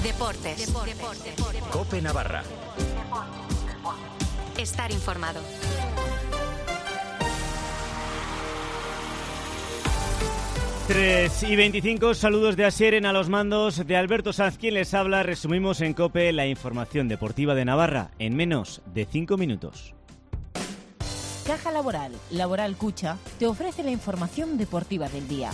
Deportes. COPE Navarra. Estar informado. Tres y 25, saludos de Asieren a los mandos de Alberto Sanz, quien les habla. Resumimos en COPE la información deportiva de Navarra en menos de 5 minutos. Caja Laboral, Laboral Cucha, te ofrece la información deportiva del día.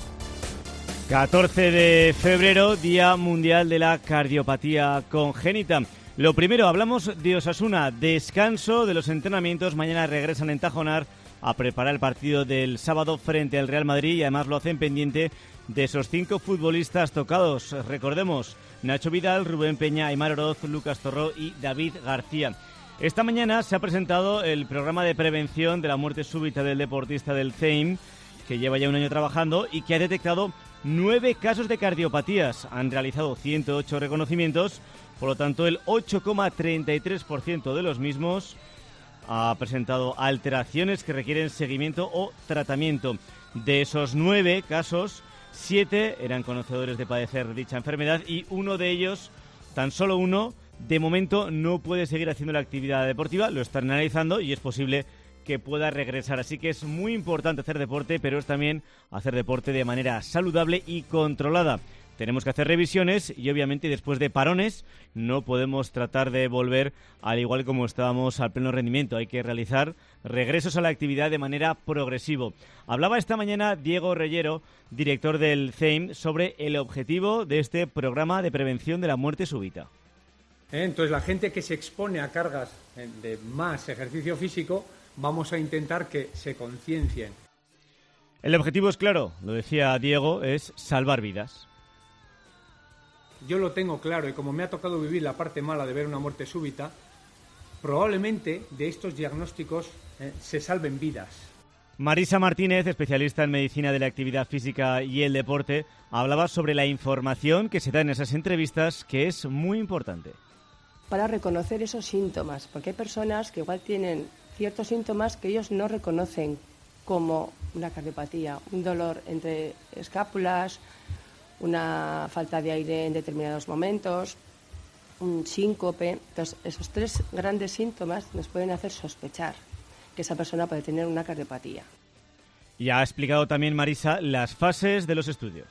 14 de febrero, Día Mundial de la Cardiopatía Congénita. Lo primero, hablamos de Osasuna, descanso de los entrenamientos, mañana regresan en Tajonar a preparar el partido del sábado frente al Real Madrid y además lo hacen pendiente de esos 5 futbolistas tocados. Recordemos, Nacho Vidal, Rubén Peña, Aimar Oroz, Lucas Torró y David García. Esta mañana se ha presentado el programa de prevención de la muerte súbita del deportista del CEIM, que lleva ya un año trabajando y que ha detectado 9 casos de cardiopatías. Han realizado 108 reconocimientos, por lo tanto el 8,33% de los mismos ha presentado alteraciones que requieren seguimiento o tratamiento. De esos 9 casos, 7 eran conocedores de padecer dicha enfermedad y uno de ellos, tan solo uno, de momento no puede seguir haciendo la actividad deportiva. Lo están analizando y es posible que pueda regresar. Así que es muy importante hacer deporte, pero es también hacer deporte de manera saludable y controlada. Tenemos que hacer revisiones y obviamente después de parones no podemos tratar de volver al igual como estábamos al pleno rendimiento. Hay que realizar regresos a la actividad de manera progresiva. Hablaba esta mañana Diego Reyero, director del CEIM, sobre el objetivo de este programa de prevención de la muerte súbita. Entonces la gente que se expone a cargas de más ejercicio físico, vamos a intentar que se conciencien. El objetivo es claro, lo decía Diego, es salvar vidas. Yo lo tengo claro y como me ha tocado vivir la parte mala de ver una muerte súbita, probablemente de estos diagnósticos se salven vidas. Marisa Martínez, especialista en medicina de la actividad física y el deporte, hablaba sobre la información que se da en esas entrevistas, que es muy importante. Para reconocer esos síntomas, porque hay personas que igual tienen ciertos síntomas que ellos no reconocen como una cardiopatía, un dolor entre escápulas, una falta de aire en determinados momentos, un síncope. Entonces, esos 3 grandes síntomas nos pueden hacer sospechar que esa persona puede tener una cardiopatía. Y ha explicado también Marisa las fases de los estudios.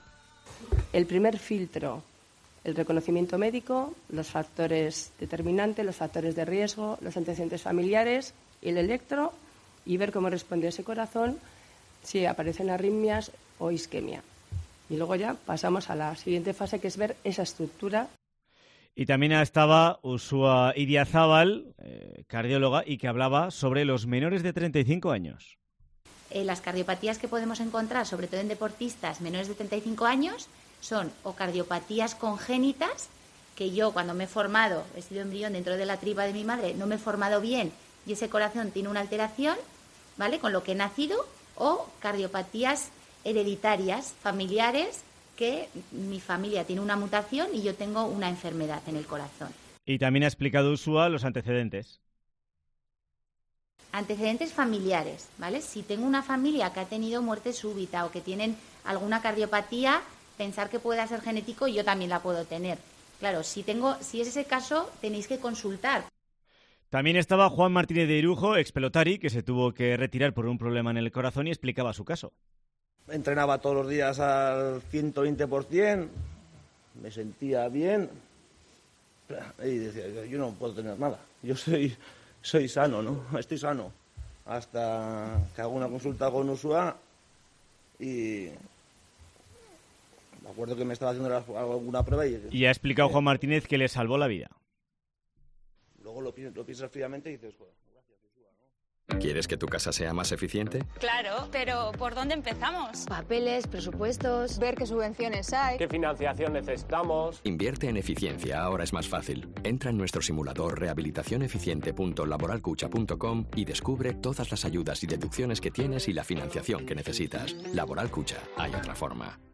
El primer filtro, el reconocimiento médico, los factores determinantes, los factores de riesgo, los antecedentes familiares, el electro y ver cómo responde ese corazón, si aparecen arritmias o isquemia. Y luego ya pasamos a la siguiente fase, que es ver esa estructura. Y también estaba Ursúa Idiazábal, cardióloga, y que hablaba sobre los menores de 35 años. Las cardiopatías que podemos encontrar, sobre todo en deportistas menores de 35 años, son o cardiopatías congénitas, que yo cuando me he formado, he sido embrión dentro de la tripa de mi madre, no me he formado bien y ese corazón tiene una alteración, ¿vale?, con lo que he nacido, o cardiopatías hereditarias, familiares, que mi familia tiene una mutación y yo tengo una enfermedad en el corazón. Y también ha explicado Ursúa los antecedentes. Antecedentes familiares, ¿vale? Si tengo una familia que ha tenido muerte súbita o que tienen alguna cardiopatía, pensar que pueda ser genético, yo también la puedo tener. Claro, si es ese caso, tenéis que consultar. También estaba Juan Martínez de Irujo, expelotari, que se tuvo que retirar por un problema en el corazón y explicaba su caso. Entrenaba todos los días al 120%, me sentía bien y decía, yo no puedo tener nada, yo soy sano, ¿no? Estoy sano. Hasta que hago una consulta con Ursúa y me acuerdo que me estaba haciendo alguna prueba y ha explicado Juan Martínez que le salvó la vida. Luego lo piensas fríamente y dices, joder, gracias, Ursúa, ¿no? ¿Quieres que tu casa sea más eficiente? Claro, pero ¿por dónde empezamos? Papeles, presupuestos, ver qué subvenciones hay, qué financiación necesitamos. Invierte en eficiencia, ahora es más fácil. Entra en nuestro simulador rehabilitacioneficiente.laboralcucha.com y descubre todas las ayudas y deducciones que tienes y la financiación que necesitas. Laboral Cucha, hay otra forma.